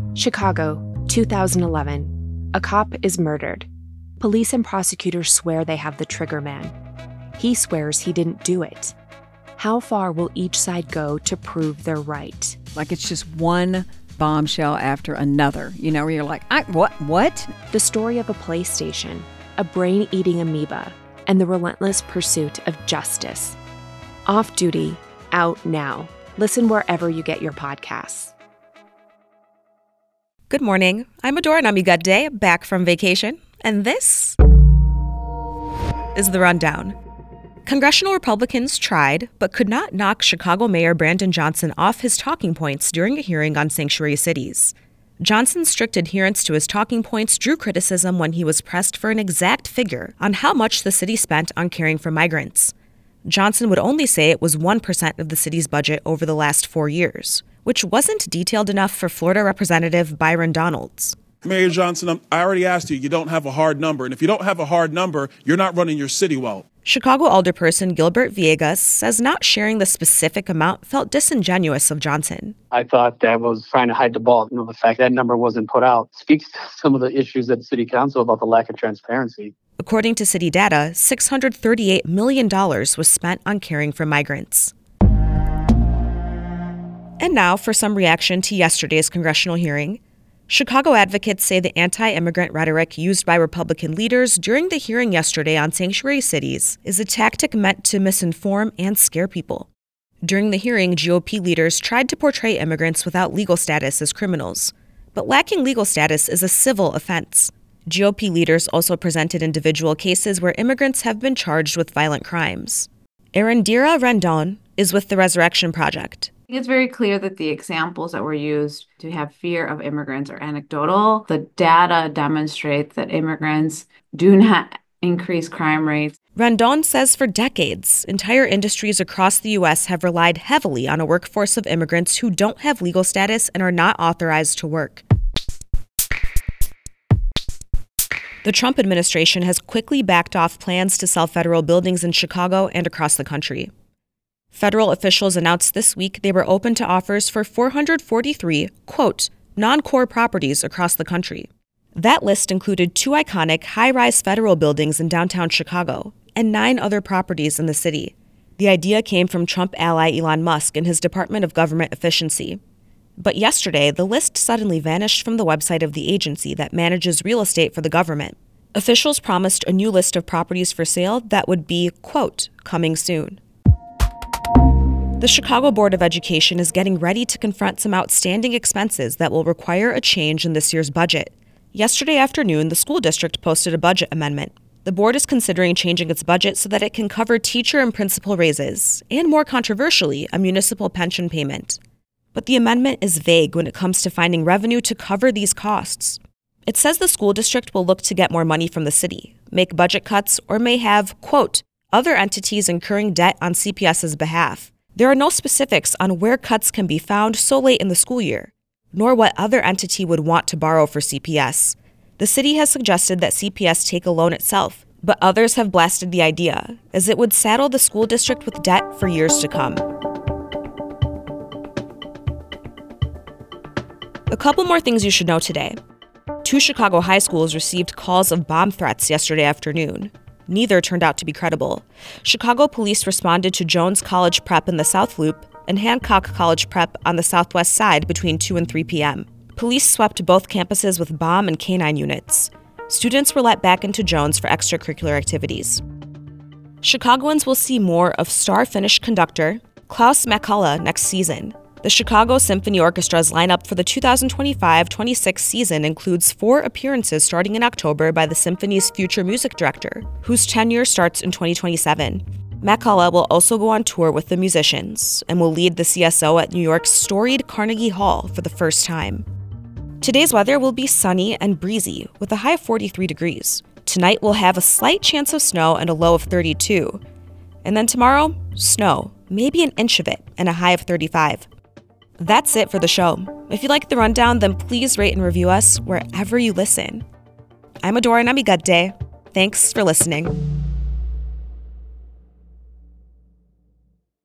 Chicago, 2011. A cop is murdered. Police and prosecutors swear they have the trigger man. He swears he didn't do it. How far will each side go to prove they're right? Like it's just one bombshell after another, where you're like, what? The story of a PlayStation, a brain-eating amoeba, and the relentless pursuit of justice. Off Duty, out now. Listen wherever you get your podcasts. Good morning. I'm Adora Namigadde, back from vacation, and this is The Rundown. Congressional Republicans tried, but could not knock Chicago Mayor Brandon Johnson off his talking points during a hearing on sanctuary cities. Johnson's strict adherence to his talking points drew criticism when he was pressed for an exact figure on how much the city spent on caring for migrants. Johnson would only say it was 1% of the city's budget over the last 4 years, which wasn't detailed enough for Florida Representative Byron Donalds. Mayor Johnson, I already asked you, you don't have a hard number. And if you don't have a hard number, you're not running your city well. Chicago alderperson Gilbert Villegas says not sharing the specific amount felt disingenuous of Johnson. I thought that was trying to hide the ball. The fact that number wasn't put out speaks to some of the issues at City Council about the lack of transparency. According to city data, $638 million was spent on caring for migrants. And now for some reaction to yesterday's congressional hearing. Chicago advocates say the anti-immigrant rhetoric used by Republican leaders during the hearing yesterday on sanctuary cities is a tactic meant to misinform and scare people. During the hearing, GOP leaders tried to portray immigrants without legal status as criminals, but lacking legal status is a civil offense. GOP leaders also presented individual cases where immigrants have been charged with violent crimes. Erendira Rendon is with the Resurrection Project. It's very clear that the examples that were used to have fear of immigrants are anecdotal. The data demonstrates that immigrants do not increase crime rates. Rendon says for decades, entire industries across the U.S. have relied heavily on a workforce of immigrants who don't have legal status and are not authorized to work. The Trump administration has quickly backed off plans to sell federal buildings in Chicago and across the country. Federal officials announced this week they were open to offers for 443, quote, non-core properties across the country. That list included 2 iconic high-rise federal buildings in downtown Chicago and 9 other properties in the city. The idea came from Trump ally Elon Musk and his Department of Government Efficiency. But yesterday, the list suddenly vanished from the website of the agency that manages real estate for the government. Officials promised a new list of properties for sale that would be, quote, coming soon. The Chicago Board of Education is getting ready to confront some outstanding expenses that will require a change in this year's budget. Yesterday afternoon, the school district posted a budget amendment. The board is considering changing its budget so that it can cover teacher and principal raises, and more controversially, a municipal pension payment. But the amendment is vague when it comes to finding revenue to cover these costs. It says the school district will look to get more money from the city, make budget cuts, or may have, quote, other entities incurring debt on CPS's behalf. There are no specifics on where cuts can be found so late in the school year, nor what other entity would want to borrow for CPS. The city has suggested that CPS take a loan itself, but others have blasted the idea, as it would saddle the school district with debt for years to come. A couple more things you should know today. 2 Chicago high schools received calls of bomb threats yesterday afternoon. Neither turned out to be credible. Chicago police responded to Jones College Prep in the South Loop and Hancock College Prep on the southwest side between 2 and 3 p.m. Police swept both campuses with bomb and canine units. Students were let back into Jones for extracurricular activities. Chicagoans will see more of star Finnish conductor Klaus McCullough next season. The Chicago Symphony Orchestra's lineup for the 2025-26 season includes 4 appearances starting in October by the symphony's future music director, whose tenure starts in 2027. McCullough will also go on tour with the musicians and will lead the CSO at New York's storied Carnegie Hall for the first time. Today's weather will be sunny and breezy with a high of 43 degrees. Tonight we'll have a slight chance of snow and a low of 32. And then tomorrow, snow, maybe an inch of it, and a high of 35. That's it for the show. If you like The Rundown, then please rate and review us wherever you listen. I'm Adora Namigadde. Thanks for listening.